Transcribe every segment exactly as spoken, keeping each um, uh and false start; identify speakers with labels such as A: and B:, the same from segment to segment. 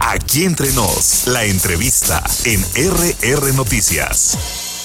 A: Aquí Entre Nos, la entrevista en R R Noticias.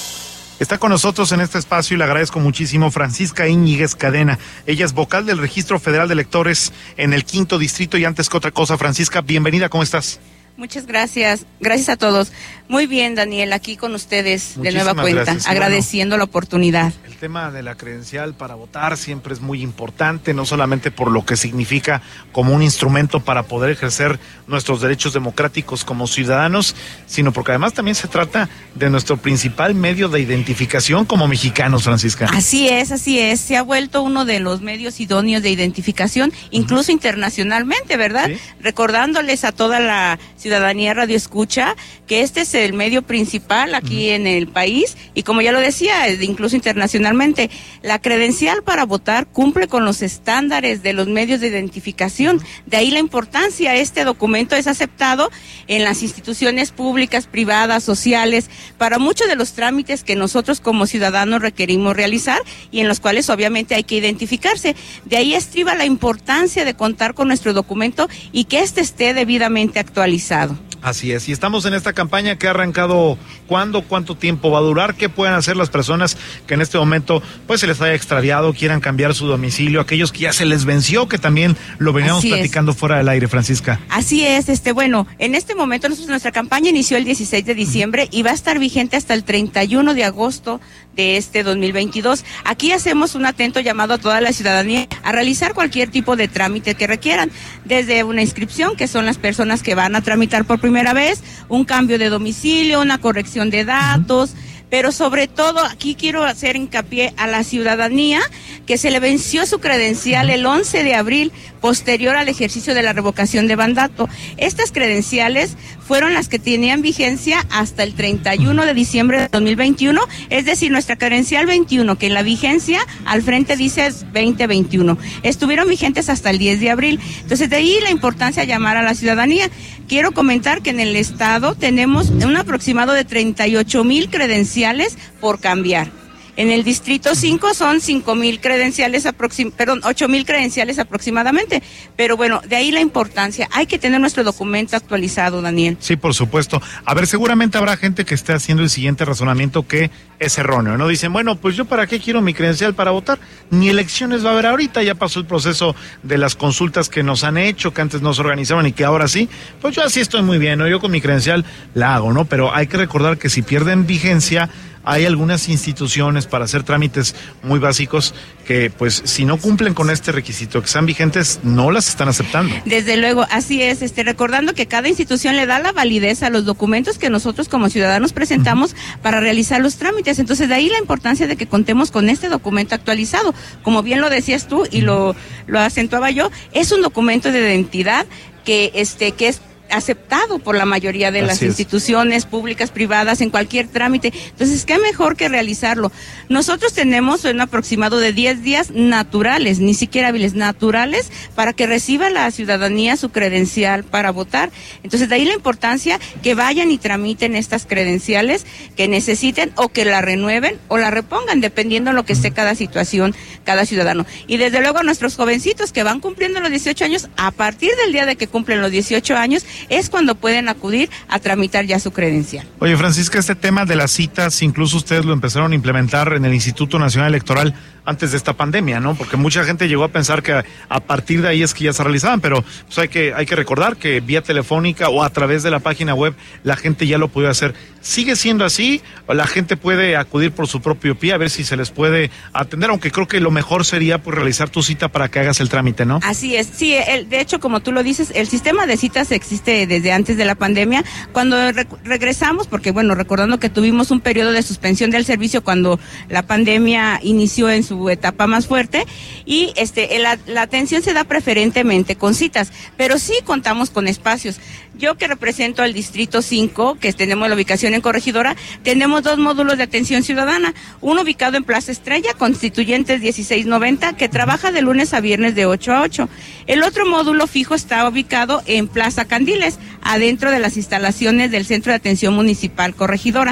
B: Está con nosotros en este espacio y le agradezco muchísimo Francisca Íñiguez Cadena. Ella es vocal del Registro Federal de Electores en el Quinto Distrito y antes que otra cosa, Francisca, bienvenida, ¿cómo estás?
C: Muchas gracias, gracias a todos. Muy bien, Daniel, aquí con ustedes. Muchísimas de nueva cuenta, gracias. Agradeciendo bueno, la oportunidad.
B: El tema de la credencial para votar siempre es muy importante, no solamente por lo que significa como un instrumento para poder ejercer nuestros derechos democráticos como ciudadanos, sino porque además también se trata de nuestro principal medio de identificación como mexicanos, Francisca.
C: Así es, así es. Se ha vuelto uno de los medios idóneos de identificación, incluso uh-huh. internacionalmente, ¿verdad? ¿Sí? Recordándoles a toda la ciudadanía radio escucha que este es el medio principal aquí uh-huh. en el país y como ya lo decía, incluso internacionalmente, la credencial para votar cumple con los estándares de los medios de identificación. Uh-huh. De ahí la importancia. Este documento es aceptado en las instituciones públicas, privadas, sociales, para muchos de los trámites que nosotros como ciudadanos requerimos realizar y en los cuales obviamente hay que identificarse. De ahí estriba la importancia de contar con nuestro documento y que éste esté debidamente actualizado.
B: Así es, y estamos en esta campaña que ha arrancado. ¿Cuándo? ¿Cuánto tiempo va a durar? ¿Qué pueden hacer las personas que en este momento pues se les haya extraviado, quieran cambiar su domicilio, aquellos que ya se les venció, que también lo veníamos Así platicando es. fuera del aire, Francisca?
C: Así es, este bueno, en este momento nosotros, nuestra campaña inició el dieciséis de diciembre uh-huh. y va a estar vigente hasta el treinta y uno de agosto de este dos mil veintidós. Aquí hacemos un atento llamado a toda la ciudadanía a realizar cualquier tipo de trámite que requieran, desde una inscripción, que son las personas que van a tramitar por primera vez, un cambio de domicilio, una corrección de datos, uh-huh. pero sobre todo aquí quiero hacer hincapié a la ciudadanía que se le venció su credencial el once de abril, posterior al ejercicio de la revocación de mandato. Estas credenciales fueron las que tenían vigencia hasta el treinta y uno de diciembre de dos mil veintiuno, es decir, nuestra credencial veintiuno, que en la vigencia al frente dice veinte veintiuno, estuvieron vigentes hasta el diez de abril. Entonces, de ahí la importancia de llamar a la ciudadanía. Quiero comentar que en el estado tenemos un aproximado de treinta y ocho mil credenciales por cambiar. En el distrito cinco son cinco mil credenciales, aproxim- perdón, ocho mil credenciales aproximadamente. Pero bueno, de ahí la importancia. Hay que tener nuestro documento actualizado, Daniel.
B: Sí, por supuesto. A ver, seguramente habrá gente que esté haciendo el siguiente razonamiento que es erróneo, ¿no? Dicen, bueno, pues yo para qué quiero mi credencial para votar. Ni elecciones va a haber ahorita, ya pasó el proceso de las consultas que nos han hecho, que antes nos organizaban y que ahora sí. Pues yo así estoy muy bien, ¿no? Yo con mi credencial la hago, ¿no? Pero hay que recordar que si pierden vigencia, hay algunas instituciones para hacer trámites muy básicos que, pues, si no cumplen con este requisito, que sean vigentes, no las están aceptando.
C: Desde luego, así es, este, recordando que cada institución le da la validez a los documentos que nosotros como ciudadanos presentamos uh-huh. para realizar los trámites. Entonces, de ahí la importancia de que contemos con este documento actualizado. Como bien lo decías tú y lo, lo acentuaba yo, es un documento de identidad que, este, que es aceptado por la mayoría de Así las es. instituciones públicas, privadas, en cualquier trámite. Entonces, qué mejor que realizarlo. Nosotros tenemos un aproximado de diez días naturales, ni siquiera hábiles, naturales, para que reciba la ciudadanía su credencial para votar. Entonces, de ahí la importancia que vayan y tramiten estas credenciales que necesiten o que la renueven o la repongan, dependiendo de lo que esté cada situación, cada ciudadano. Y desde luego a nuestros jovencitos que van cumpliendo los dieciocho años, a partir del día de que cumplen los dieciocho años, es cuando pueden acudir a tramitar ya su credencial.
B: Oye, Francisca, este tema de las citas, incluso ustedes lo empezaron a implementar en el Instituto Nacional Electoral antes de esta pandemia, ¿no? Porque mucha gente llegó a pensar que a, a partir de ahí es que ya se realizaban, pero pues hay que hay que recordar que vía telefónica o a través de la página web la gente ya lo puede hacer. ¿Sigue siendo así? ¿O la gente puede acudir por su propio pie a ver si se les puede atender? Aunque creo que lo mejor sería pues realizar tu cita para que hagas el trámite, ¿no?
C: Así es, sí, el, de hecho, como tú lo dices, el sistema de citas existe desde antes de la pandemia. Cuando re- regresamos, porque bueno, recordando que tuvimos un periodo de suspensión del servicio cuando la pandemia inició en su etapa más fuerte, y este la, la atención se da preferentemente con citas, pero sí contamos con espacios. Yo que represento al distrito cinco, que tenemos la ubicación en Corregidora, tenemos dos módulos de atención ciudadana, uno ubicado en Plaza Estrella, Constituyentes dieciséis noventa, que trabaja de lunes a viernes de ocho a ocho. El otro módulo fijo está ubicado en Plaza Candiles, adentro de las instalaciones del Centro de Atención Municipal Corregidora.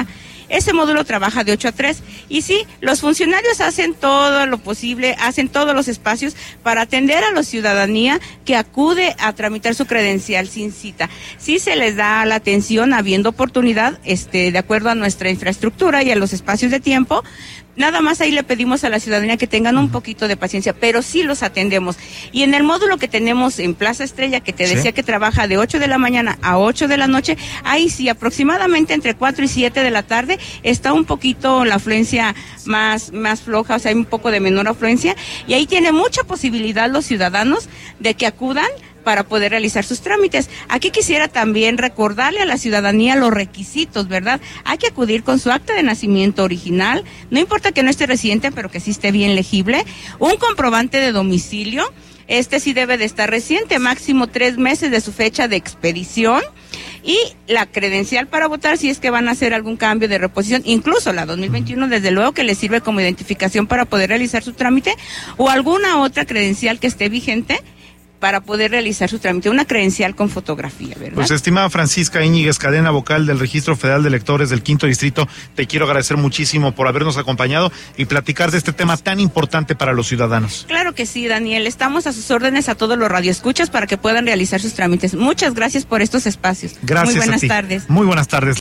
C: Ese módulo trabaja de ocho a tres y sí, los funcionarios hacen todo lo posible, hacen todos los espacios para atender a la ciudadanía que acude a tramitar su credencial sin cita. Sí se les da la atención habiendo oportunidad, este, de acuerdo a nuestra infraestructura y a los espacios de tiempo. Nada más ahí le pedimos a la ciudadanía que tengan un poquito de paciencia, pero sí los atendemos. Y en el módulo que tenemos en Plaza Estrella, que te decía ¿Sí? que trabaja de ocho de la mañana a ocho de la noche, ahí sí, aproximadamente entre cuatro y siete de la tarde, está un poquito la afluencia más, más floja, o sea, hay un poco de menor afluencia, y ahí tiene mucha posibilidad los ciudadanos de que acudan para poder realizar sus trámites. Aquí quisiera también recordarle a la ciudadanía los requisitos, ¿verdad? Hay que acudir con su acta de nacimiento original, no importa que no esté residente, pero que sí esté bien legible, un comprobante de domicilio, este sí debe de estar reciente, máximo tres meses de su fecha de expedición, y la credencial para votar si es que van a hacer algún cambio de reposición, incluso la dos mil veintiuno desde luego que les sirve como identificación para poder realizar su trámite, o alguna otra credencial que esté vigente para poder realizar su trámite, una credencial con fotografía, ¿verdad?
B: Pues, estimada Francisca Íñiguez, cadena vocal del Registro Federal de Electores del Quinto Distrito, te quiero agradecer muchísimo por habernos acompañado y platicar de este tema tan importante para los ciudadanos.
C: Claro que sí, Daniel, estamos a sus órdenes a todos los radioescuchas para que puedan realizar sus trámites. Muchas gracias por estos espacios.
B: Gracias.
C: Muy buenas
B: a ti.
C: tardes.
B: Muy buenas tardes.